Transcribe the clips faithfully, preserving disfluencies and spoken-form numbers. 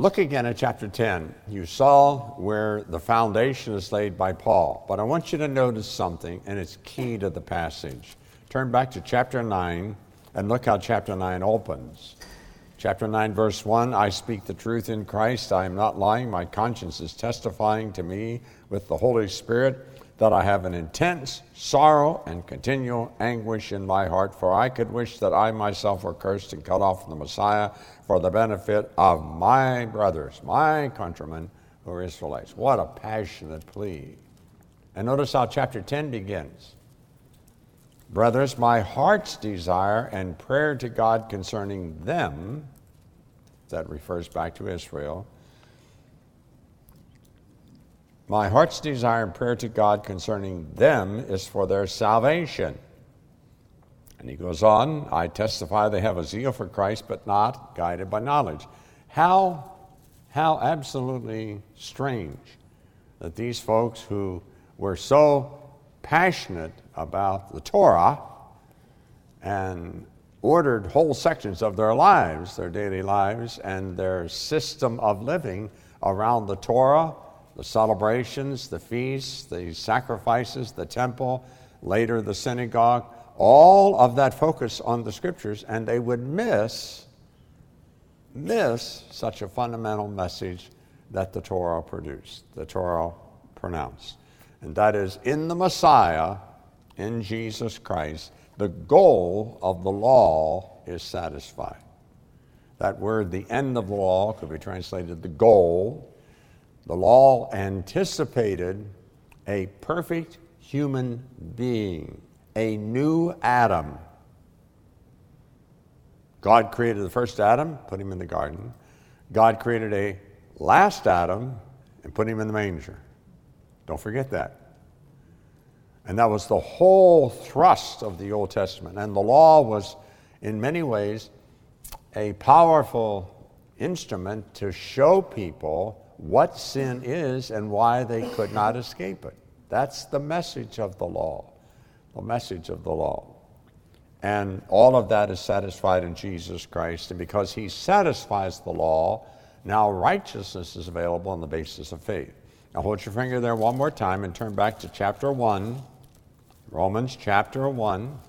Look again at chapter ten. You saw where the foundation is laid by Paul, but I want you to notice something, and it's key to the passage. Turn back to chapter nine and look how chapter nine opens. Chapter nine, verse one, I speak the truth in Christ. I am not lying. My conscience is testifying to me with the Holy Spirit that I have an intense sorrow and continual anguish in my heart, for I could wish that I myself were cursed and cut off from the Messiah for the benefit of my brothers, my countrymen who are Israelites. What a passionate plea. And notice how chapter ten begins. Brothers, my heart's desire and prayer to God concerning them, that refers back to Israel, my heart's desire and prayer to God concerning them is for their salvation. And he goes on, I testify they have a zeal for Christ, but not guided by knowledge. How, how absolutely strange that these folks who were so passionate about the Torah and ordered whole sections of their lives, their daily lives, and their system of living around the Torah, the celebrations, the feasts, the sacrifices, the temple, later the synagogue, all of that focus on the Scriptures, and they would miss, miss such a fundamental message that the Torah produced, the Torah pronounced. And that is, in the Messiah, in Jesus Christ, the goal of the law is satisfied. That word, the end of the law, could be translated the goal. The law anticipated a perfect human being, a new Adam. God created the first Adam, put him in the garden. God created a last Adam and put him in the manger. Don't forget that. And that was the whole thrust of the Old Testament. And the law was, in many ways, a powerful instrument to show people what sin is and why they could not escape it. That's the message of the law, the message of the law. And all of that is satisfied in Jesus Christ. And because he satisfies the law, now righteousness is available on the basis of faith. Now hold your finger there one more time and turn back to chapter one, Romans chapter one.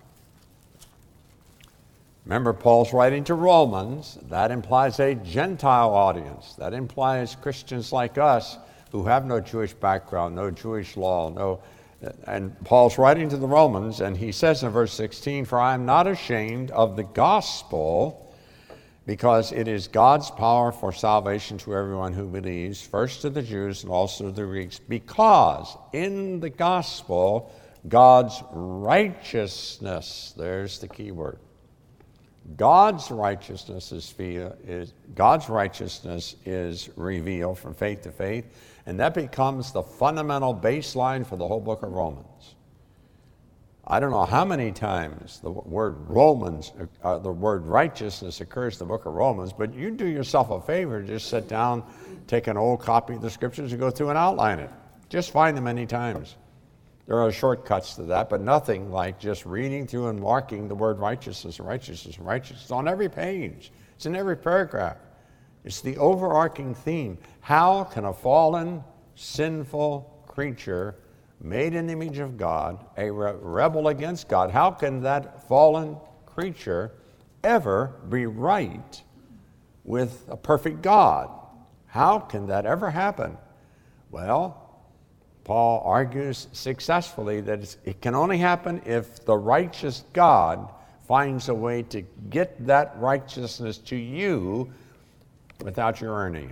Remember, Paul's writing to Romans. That implies a Gentile audience. That implies Christians like us who have no Jewish background, no Jewish law, no. And Paul's writing to the Romans, and he says in verse sixteen, for I am not ashamed of the gospel, because it is God's power for salvation to everyone who believes, first to the Jews and also to the Greeks, because in the gospel, God's righteousness, there's the key word. God's righteousness is, is God's righteousness is revealed from faith to faith, and that becomes the fundamental baseline for the whole book of Romans. I don't know how many times the word Romans, uh, the word righteousness occurs in the book of Romans, but you do yourself a favor, just sit down, take an old copy of the Scriptures and go through and outline it. Just find them many times. There are shortcuts to that, but nothing like just reading through and marking the word righteousness and righteousness and righteousness on every page. It's in every paragraph. It's the overarching theme. How can a fallen, sinful creature made in the image of God, a re- rebel against God, how can that fallen creature ever be right with a perfect God? How can that ever happen? Well, Paul argues successfully that it's, it can only happen if the righteous God finds a way to get that righteousness to you without your earning it.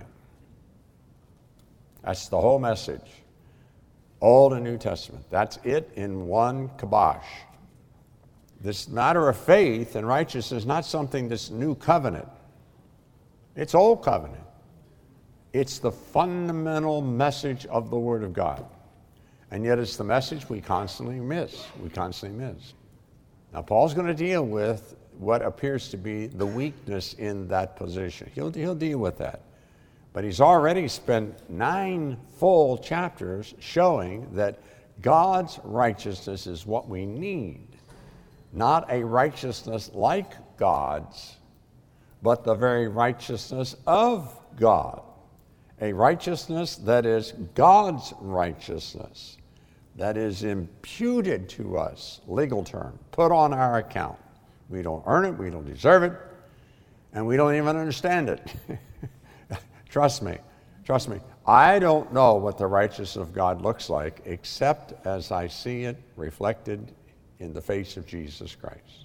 That's the whole message. Old and New Testament. That's it in one kibosh. This matter of faith and righteousness is not something that's new covenant. It's old covenant. It's the fundamental message of the Word of God. And yet it's the message we constantly miss. We constantly miss. Now, Paul's going to deal with what appears to be the weakness in that position. He'll, he'll deal with that. But he's already spent nine full chapters showing that God's righteousness is what we need. Not a righteousness like God's, but the very righteousness of God. a righteousness that is God's righteousness, that is imputed to us, legal term, put on our account. We don't earn it, we don't deserve it, and we don't even understand it. Trust me, trust me. I don't know what the righteousness of God looks like except as I see it reflected in the face of Jesus Christ.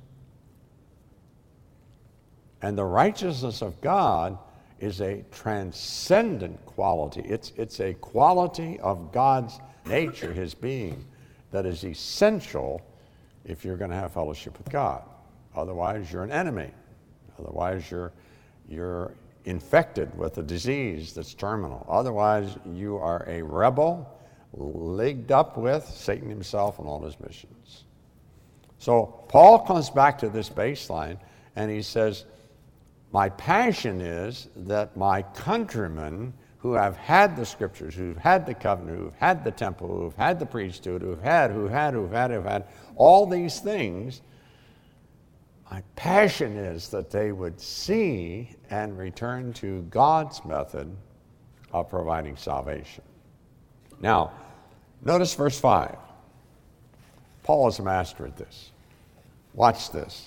And the righteousness of God is a transcendent quality. It's, it's a quality of God's nature, his being, that is essential if you're going to have fellowship with God. Otherwise, you're an enemy. Otherwise, you're, you're infected with a disease that's terminal. Otherwise, you are a rebel, leagued up with Satan himself and all his missions. So Paul comes back to this baseline, and he says, my passion is that my countrymen who have had the scriptures, who've had the covenant, who've had the temple, who've had the priesthood, who've had, who've had, who've had, who've had, all these things, my passion is that they would see and return to God's method of providing salvation. Now, notice verse five. Paul is a master at this. Watch this.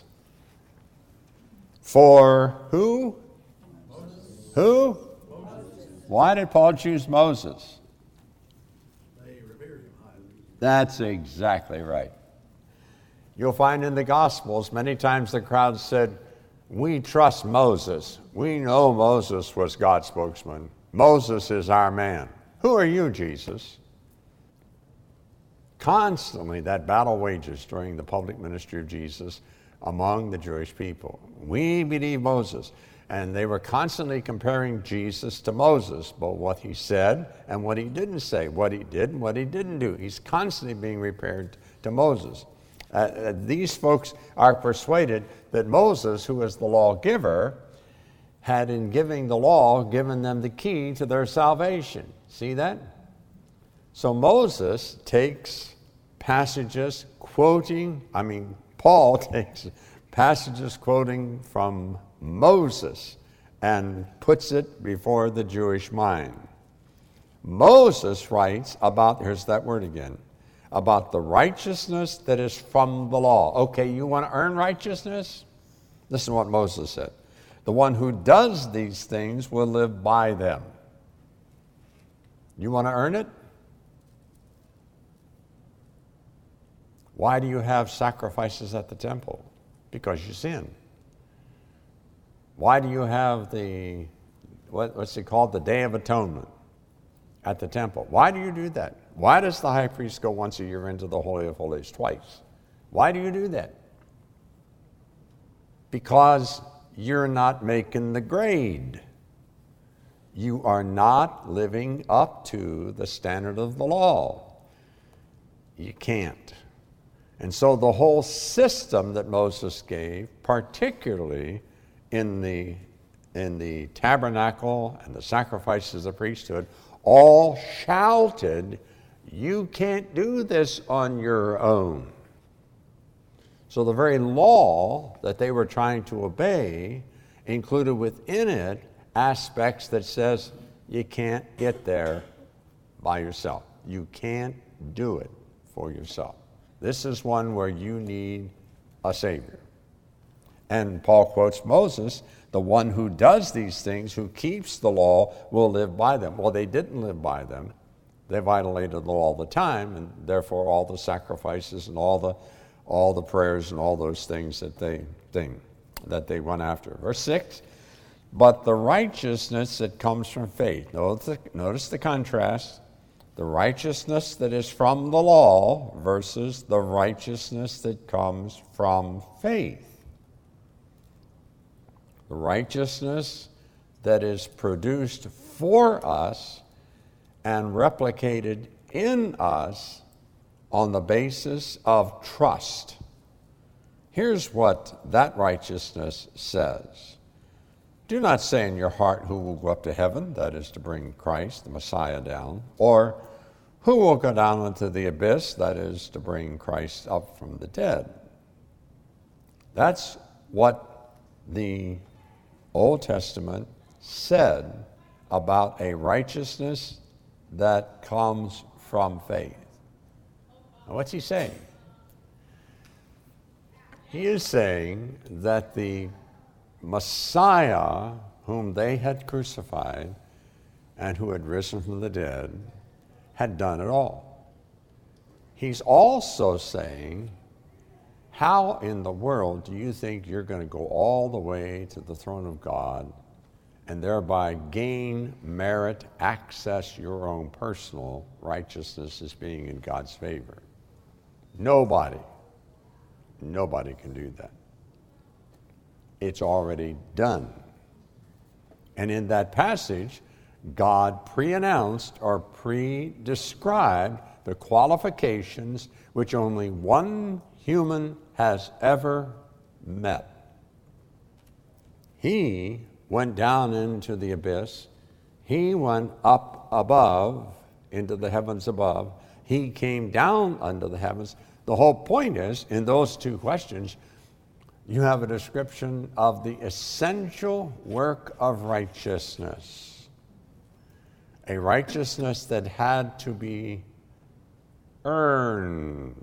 For who? Moses. Who? Moses. Why did Paul choose Moses? They revered him highly. That's exactly right. You'll find in the Gospels many times the crowd said, we trust Moses. We know Moses was God's spokesman. Moses is our man. Who are you, Jesus? Constantly that battle wages during the public ministry of Jesus among the Jewish people. We believe Moses. And they were constantly comparing Jesus to Moses, both what he said and what he didn't say, what he did and what he didn't do. He's constantly being compared to Moses. Uh, these folks are persuaded that Moses, who is the lawgiver, had in giving the law given them the key to their salvation. See that? So Moses takes passages quoting, I mean, Paul takes passages quoting from Moses and puts it before the Jewish mind. Moses writes about, here's that word again, about the righteousness that is from the law. Okay, you want to earn righteousness? Listen to what Moses said. The one who does these things will live by them. You want to earn it? Why do you have sacrifices at the temple? Because you sin. Why do you have the, what, what's it called, the Day of Atonement at the temple? Why do you do that? Why does the high priest go once a year into the Holy of Holies twice? Why do you do that? Because you're not making the grade. You are not living up to the standard of the law. You can't. And so the whole system that Moses gave, particularly in the, in the tabernacle and the sacrifices of the priesthood, all shouted, you can't do this on your own. So the very law that they were trying to obey included within it aspects that says you can't get there by yourself. You can't do it for yourself. This is one where you need a Savior. And Paul quotes Moses, the one who does these things, who keeps the law, will live by them. Well, they didn't live by them. They violated the law all the time, and therefore all the sacrifices and all the all the prayers and all those things that they thing that they run after. Verse six, but the righteousness that comes from faith. Notice the, notice the contrast. The righteousness that is from the law versus the righteousness that comes from faith. The righteousness that is produced for us and replicated in us on the basis of trust. Here's what that righteousness says. Do not say in your heart, who will go up to heaven, that is to bring Christ, the Messiah, down, or who will go down into the abyss, that is to bring Christ up from the dead. That's what the Old Testament said about a righteousness that comes from faith. Now, what's he saying? He is saying that the Messiah whom they had crucified and who had risen from the dead had done it all. He's also saying, how in the world do you think you're going to go all the way to the throne of God and thereby gain merit, access your own personal righteousness as being in God's favor? Nobody, nobody can do that. It's already done. And in that passage, God pre-announced or pre-described the qualifications which only one human has ever met. He went down into the abyss. He went up above into the heavens above. He came down under the heavens. The whole point is, in those two questions, you have a description of the essential work of righteousness. A righteousness that had to be earned.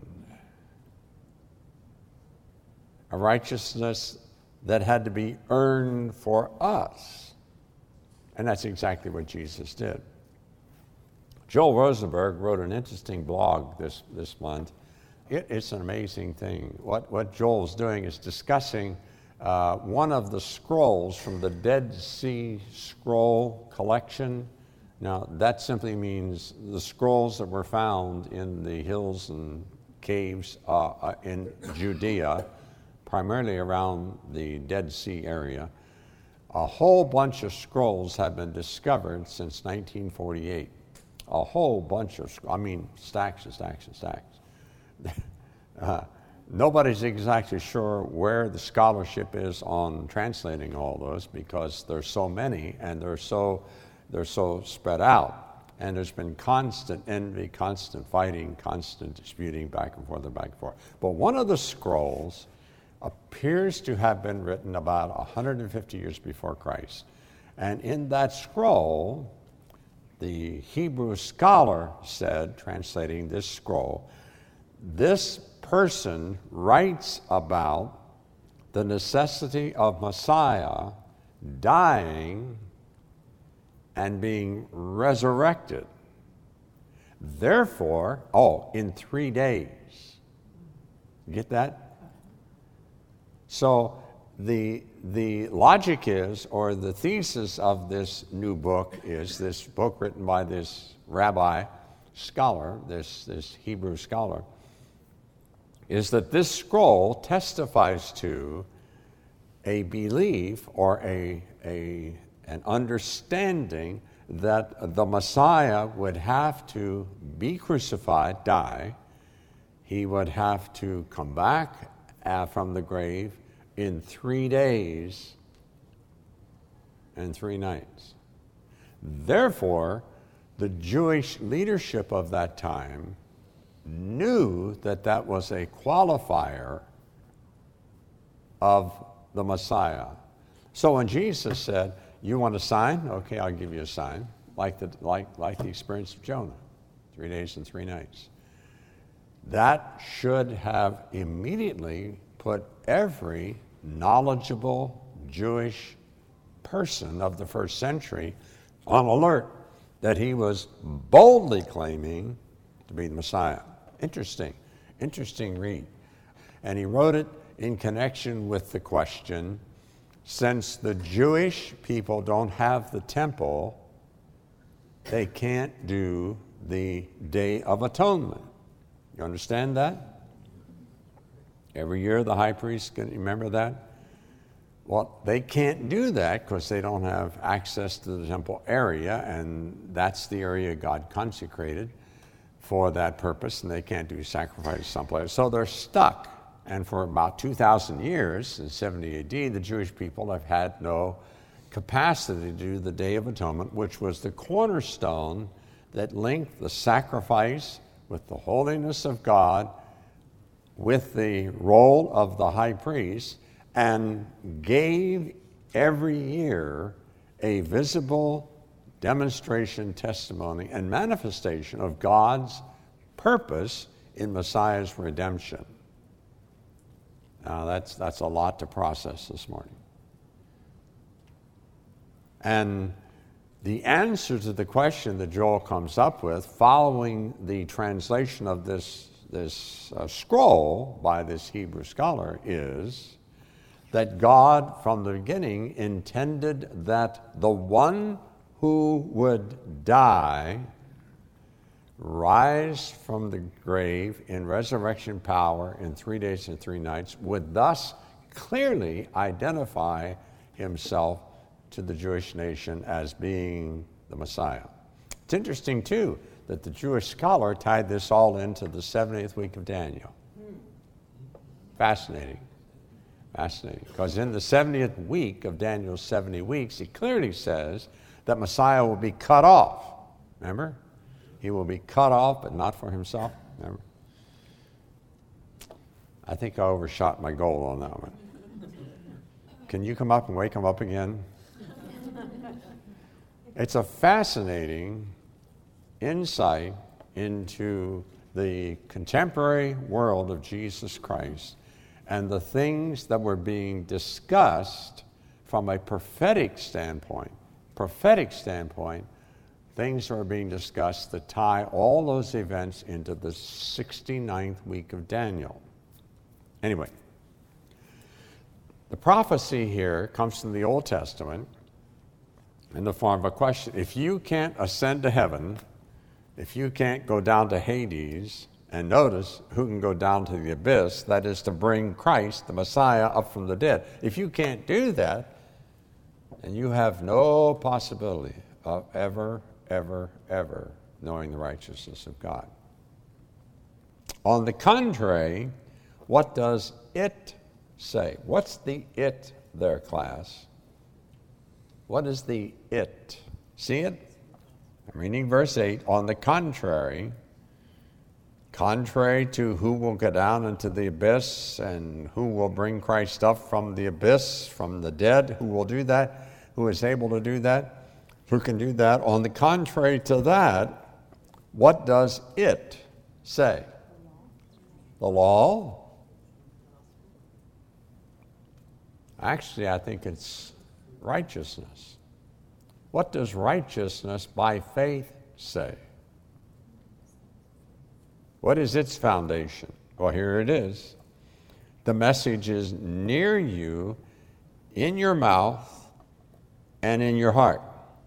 A righteousness that had to be earned for us. And that's exactly what Jesus did. Joel Rosenberg wrote an interesting blog this, this month. It, it's an amazing thing. What, what Joel's doing is discussing uh, one of the scrolls from the Dead Sea Scroll collection. Now, that simply means the scrolls that were found in the hills and caves uh, in Judea, primarily around the Dead Sea area. A whole bunch of scrolls have been discovered since nineteen forty-eight. A whole bunch of, I mean, stacks and stacks and stacks. uh, nobody's exactly sure where the scholarship is on translating all those because there's so many and they're so they're so spread out. And there's been constant envy, constant fighting, constant disputing back and forth and back and forth. But one of the scrolls appears to have been written about one hundred fifty years before Christ. And in that scroll, the Hebrew scholar said, translating this scroll, this person writes about the necessity of Messiah dying and being resurrected. Therefore, oh, in three days. You get that? So the, the logic is, or the thesis of this new book is, this book written by this rabbi scholar, this, this Hebrew scholar, is that this scroll testifies to a belief or a, a, an understanding that the Messiah would have to be crucified, die. He would have to come back uh, from the grave in three days and three nights. Therefore, the Jewish leadership of that time knew that that was a qualifier of the Messiah. So when Jesus said, you want a sign? Okay, I'll give you a sign. Like the, like, like the experience of Jonah, three days and three nights. That should have immediately put every knowledgeable Jewish person of the first century on alert that he was boldly claiming to be the Messiah. Interesting, interesting read. And he wrote it in connection with the question, since the Jewish people don't have the temple, they can't do the Day of Atonement. You understand that? Every year the high priest, can you remember that? Well, they can't do that because they don't have access to the temple area, and that's the area God consecrated for that purpose, and they can't do sacrifices someplace. So they're stuck. And for about two thousand years, in seventy A D, the Jewish people have had no capacity to do the Day of Atonement, which was the cornerstone that linked the sacrifice with the holiness of God, with the role of the high priest, and gave every year a visible demonstration, testimony, and manifestation of God's purpose in Messiah's redemption. Now, that's, that's a lot to process this morning. And the answer to the question that Joel comes up with, following the translation of this, this uh, scroll by this Hebrew scholar, is that God, from the beginning, intended that the one who would die rise from the grave in resurrection power in three days and three nights, would thus clearly identify himself to the Jewish nation as being the Messiah. It's interesting, too, that the Jewish scholar tied this all into the seventieth week of Daniel. Fascinating. Fascinating. Because in the seventieth week of Daniel's seventy weeks, he clearly says that Messiah will be cut off. Remember? He will be cut off, but not for himself. Remember? I think I overshot my goal on that one. Can you come up and wake him up again? It's a fascinating insight into the contemporary world of Jesus Christ and the things that were being discussed from a prophetic standpoint. Prophetic standpoint, things are being discussed that tie all those events into the sixty-ninth week of Daniel. Anyway, the prophecy here comes from the Old Testament in the form of a question. If you can't ascend to heaven, if you can't go down to Hades, and notice who can go down to the abyss, that is to bring Christ, the Messiah, up from the dead. If you can't do that, then you have no possibility of ever, ever, ever knowing the righteousness of God. On the contrary, what does it say? What's the it there, class? What is the it? See it? I'm reading verse eight. On the contrary, contrary to who will go down into the abyss and who will bring Christ up from the abyss, from the dead, who will do that, who is able to do that, who can do that. On the contrary to that, what does it say? The law? Actually, I think it's righteousness. What does righteousness by faith say? What is its foundation? Well, here it is. The message is near you, in your mouth, and in your heart.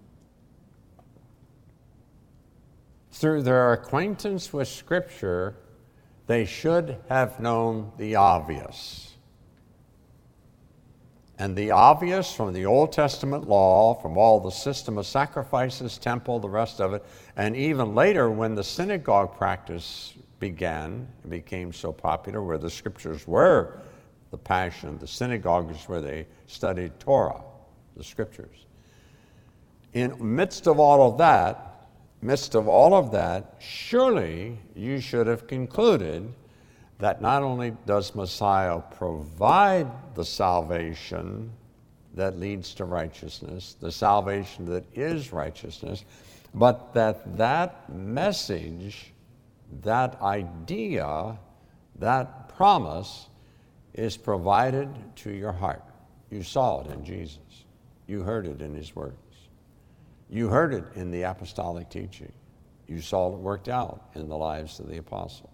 Through their acquaintance with Scripture, they should have known the obvious. And the obvious from the Old Testament law, from all the system of sacrifices, temple, the rest of it, and even later when the synagogue practice began, it became so popular, where the Scriptures were the passion, the synagogues where they studied Torah, the Scriptures. In midst of all of that, midst of all of that, surely you should have concluded that not only does Messiah provide the salvation that leads to righteousness, the salvation that is righteousness, but that that message, that idea, that promise is provided to your heart. You saw it in Jesus. You heard it in his words. You heard it in the apostolic teaching. You saw it worked out in the lives of the apostles.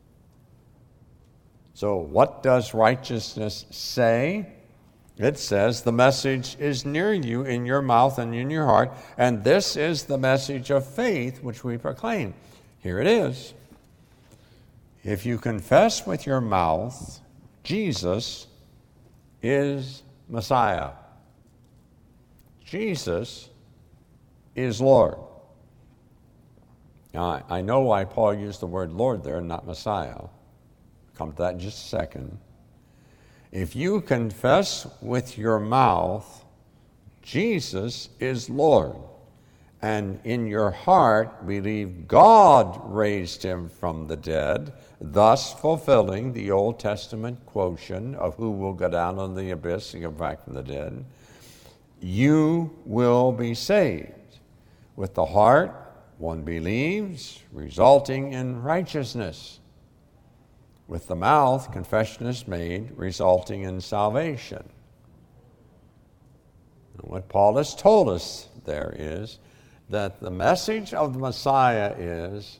So what does righteousness say? It says the message is near you, in your mouth and in your heart, and this is the message of faith which we proclaim. Here it is. If you confess with your mouth Jesus is Messiah, Jesus is Lord. Now, I know why Paul used the word Lord there, not Messiah. Come to that in just a second. If you confess with your mouth Jesus is Lord, and in your heart believe God raised him from the dead, thus fulfilling the Old Testament quotient of who will go down on the abyss and come back from the dead, you will be saved. With the heart, one believes, resulting in righteousness. With the mouth, confession is made, resulting in salvation. And what Paul has told us there is that the message of the Messiah is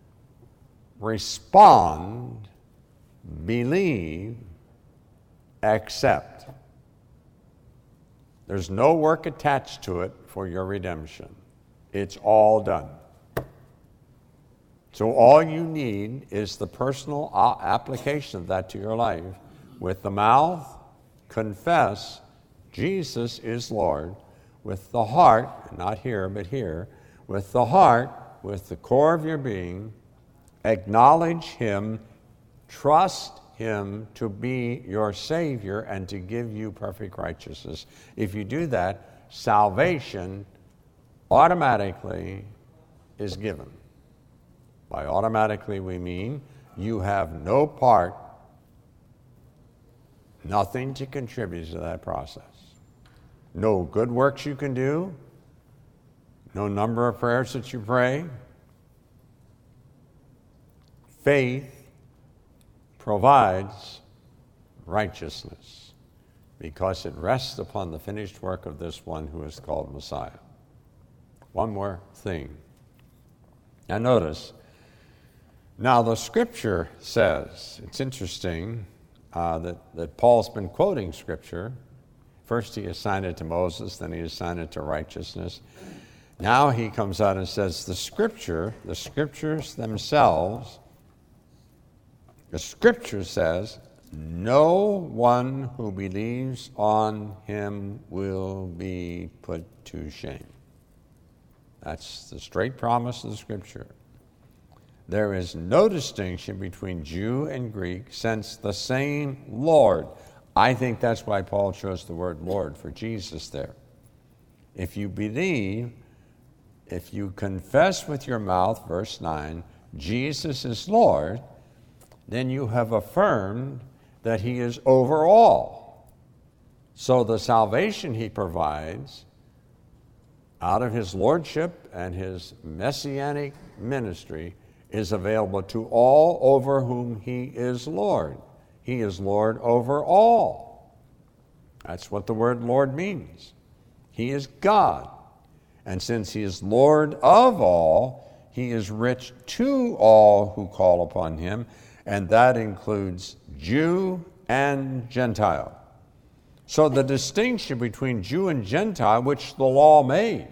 respond, believe, accept. There's no work attached to it for your redemption. It's all done. So all you need is the personal application of that to your life. With the mouth, confess Jesus is Lord. With the heart, not here, but here, with the heart, with the core of your being, acknowledge Him, trust Him to be your Savior and to give you perfect righteousness. If you do that, salvation automatically is given. By automatically, we mean you have no part, nothing to contribute to that process. No good works you can do, no number of prayers that you pray. Faith provides righteousness because it rests upon the finished work of this one who is called Messiah. One more thing. Now notice, now the Scripture says, it's interesting uh, that, that Paul's been quoting Scripture. First he assigned it to Moses, then he assigned it to righteousness. Now he comes out and says the Scripture, the Scriptures themselves, the Scripture says, no one who believes on Him will be put to shame. That's the straight promise of the Scripture. There is no distinction between Jew and Greek, since the same Lord. I think that's why Paul chose the word Lord for Jesus there. If you believe, if you confess with your mouth, verse nine, Jesus is Lord, then you have affirmed that He is over all. So the salvation He provides out of His lordship and His messianic ministry is available to all over whom He is Lord. He is Lord over all. That's what the word Lord means. He is God. And since He is Lord of all, He is rich to all who call upon Him, and that includes Jew and Gentile. So the distinction between Jew and Gentile, which the law made,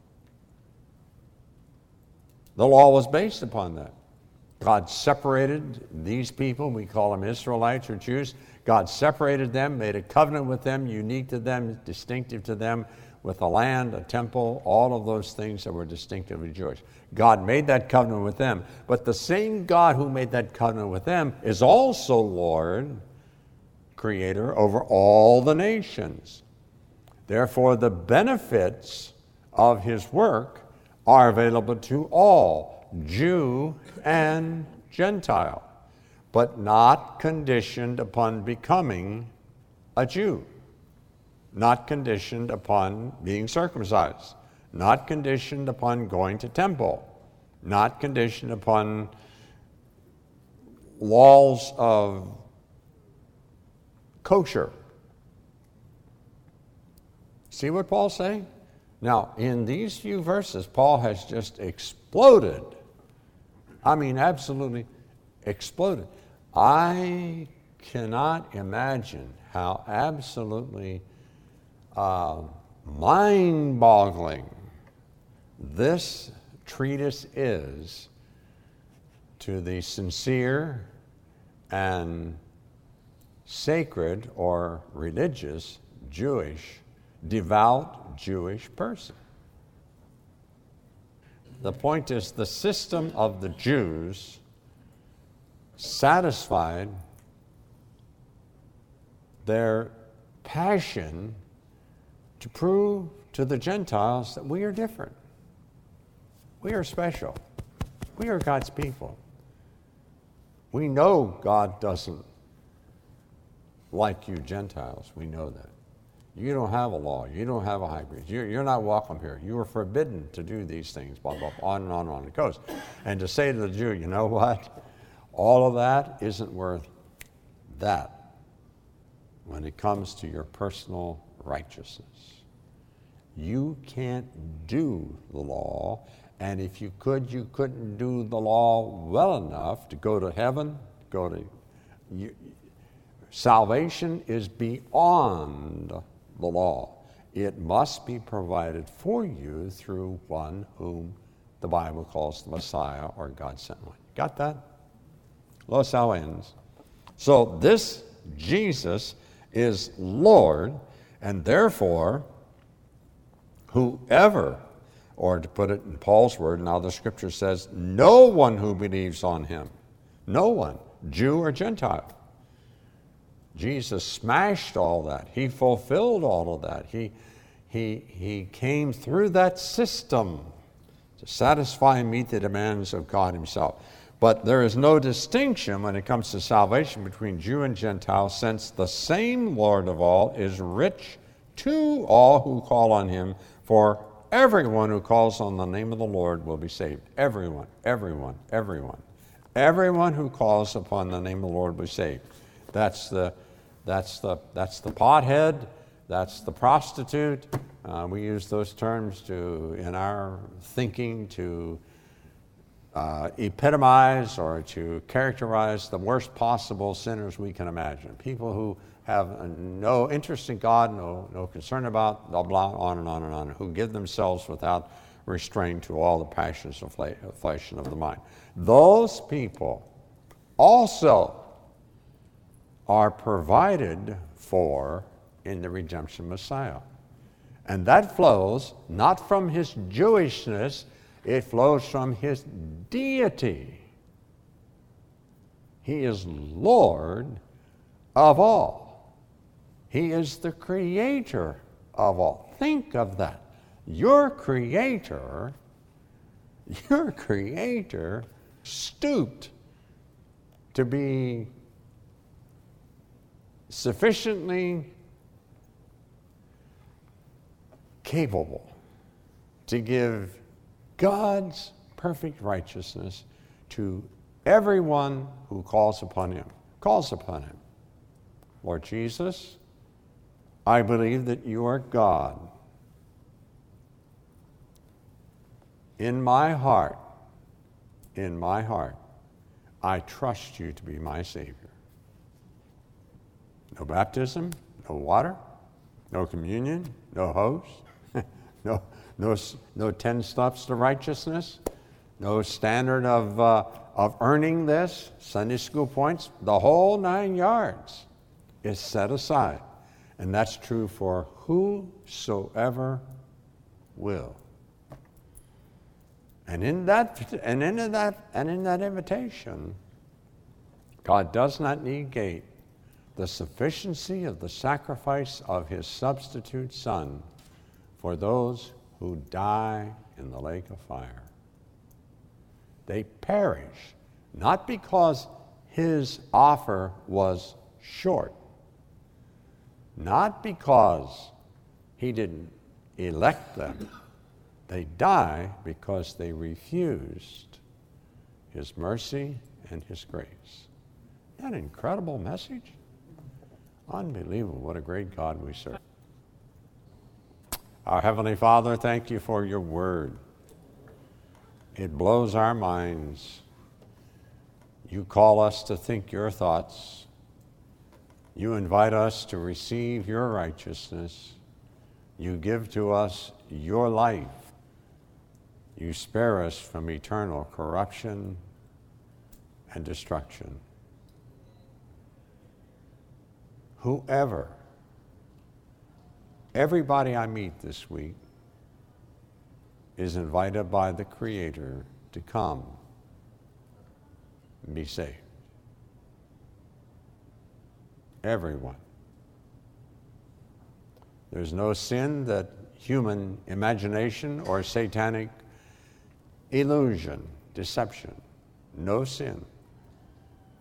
the law was based upon that. God separated these people, we call them Israelites or Jews. God separated them, made a covenant with them, unique to them, distinctive to them, with a land, a temple, all of those things that were distinctively Jewish. God made that covenant with them. But the same God who made that covenant with them is also Lord, Creator over all the nations. Therefore, the benefits of His work are available to all, Jew and Gentile, but not conditioned upon becoming a Jew, not conditioned upon being circumcised, not conditioned upon going to temple, not conditioned upon laws of kosher. See what Paul's saying? Now, in these few verses, Paul has just exploded. I mean, absolutely exploded. I cannot imagine how absolutely uh, mind-boggling this treatise is to the sincere and sacred or religious Jewish, devout Jewish person. The point is, the system of the Jews satisfied their passion to prove to the Gentiles that we are different. We are special. We are God's people. We know God doesn't like you Gentiles. We know that. You don't have a law. You don't have a high priest. You're, you're not welcome here. You are forbidden to do these things, blah, blah, blah, on and on and on it goes. And to say to the Jew, you know what? All of that isn't worth that when it comes to your personal righteousness. You can't do the law, and if you could, you couldn't do the law well enough to go to heaven, go to... You, salvation is beyond the law. It must be provided for you through one whom the Bible calls the Messiah or God sent one. Got that? Los how it ends. So this Jesus is Lord, and therefore, whoever, or to put it in Paul's word, now the scripture says, no one who believes on him, no one, Jew or Gentile. Jesus smashed all that. He fulfilled all of that. He, he, he came through that system to satisfy and meet the demands of God himself. But there is no distinction when it comes to salvation between Jew and Gentile, since the same Lord of all is rich to all who call on him, for everyone who calls on the name of the Lord will be saved. Everyone, everyone, everyone. Everyone who calls upon the name of the Lord will be saved. That's the That's the, that's the pothead, that's the prostitute. Uh, we use those terms to, in our thinking, to uh, epitomize or to characterize the worst possible sinners we can imagine. People who have no interest in God, no, no concern about, blah, blah, on and on and on, who give themselves without restraint to all the passions of flesh and of the mind. Those people also are provided for in the redemption Messiah. And that flows not from his Jewishness, it flows from his deity. He is Lord of all. He is the creator of all. Think of that. Your creator, your creator stooped to be sufficiently capable to give God's perfect righteousness to everyone who calls upon him, calls upon him. Lord Jesus, I believe that you are God. In my heart, in my heart, I trust you to be my Savior. No baptism, no water, no communion, no host, no, no, no ten steps to righteousness, no standard of, uh, of earning this, Sunday school points, the whole nine yards is set aside. And that's true for whosoever will. And in that, and in that, and in that invitation, God does not negate the sufficiency of the sacrifice of his substitute son for those who die in the lake of fire. They perish, not because his offer was short, not because he didn't elect them. They die because they refused his mercy and his grace. Isn't that an incredible message? Unbelievable. What a great God we serve. Our Heavenly Father, thank you for your word. It blows our minds. You call us to think your thoughts. You invite us to receive your righteousness. You give to us your life. You spare us from eternal corruption and destruction. Whoever, everybody I meet this week is invited by the Creator to come and be saved. Everyone. There's no sin that human imagination or satanic illusion, deception, no sin,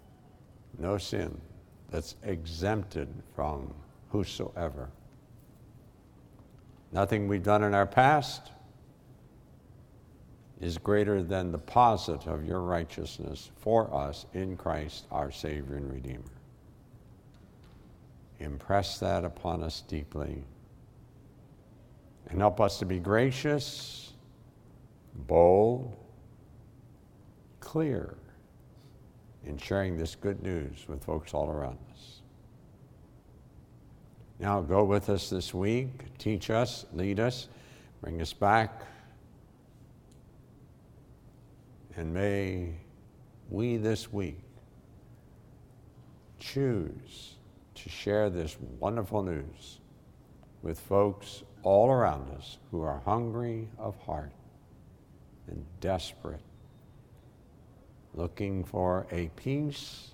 no sin that's exempted from whosoever. Nothing we've done in our past is greater than the deposit of your righteousness for us in Christ, our Savior and Redeemer. Impress that upon us deeply and help us to be gracious, bold, clear in sharing this good news with folks all around us. Now go with us this week, teach us, lead us, bring us back, and may we this week choose to share this wonderful news with folks all around us who are hungry of heart and desperate, looking for a peace,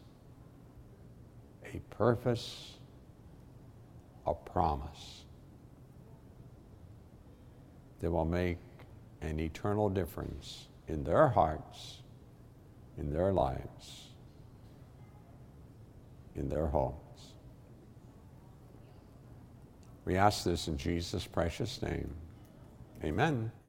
a purpose, a promise that will make an eternal difference in their hearts, in their lives, in their homes. We ask this in Jesus' precious name. Amen.